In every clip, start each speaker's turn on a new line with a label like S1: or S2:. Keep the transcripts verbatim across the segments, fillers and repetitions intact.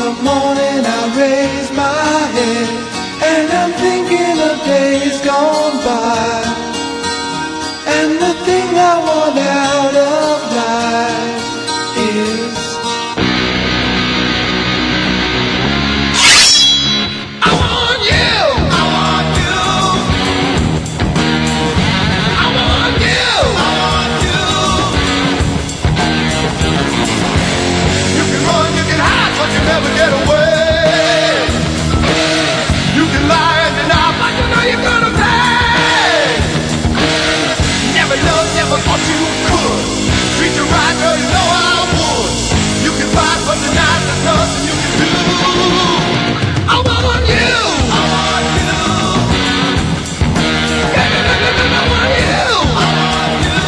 S1: the morning I raise my head, and I'm thinking of days gone by, and the thing I want out of life is I want you. I want you. I want you. I want you. You can run, you can hide, but you never get away. You can lie and deny, but you know you're gonna pay. Never loved, never thought you could. Treat you right, girl, you know I would. You can fight, but tonight there's nothing you can do. I want you. I want you. Yeah, yeah, yeah, yeah, I want you. I want you.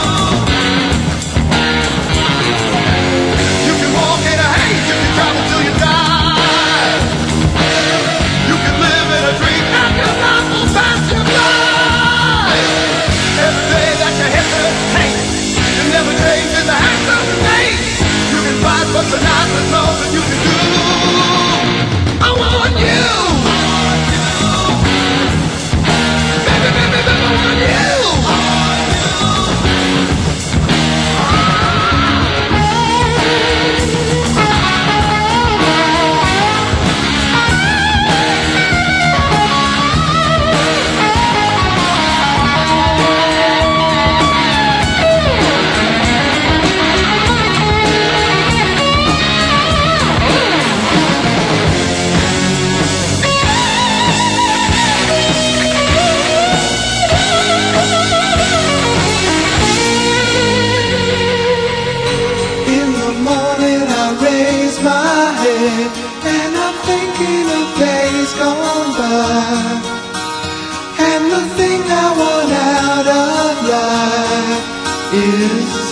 S1: You can walk in a haze, you can travel till you die. You can live in a dream and your life will pass you by. Every day that you hesitate, you never change in the hands of fate. You can fight, but tonight there's nothing you can do. I want you. I want you. Baby, baby, baby, I want you. I want you. In the morning I raise my head, and I'm thinking of days gone by, and the thing I want out of life is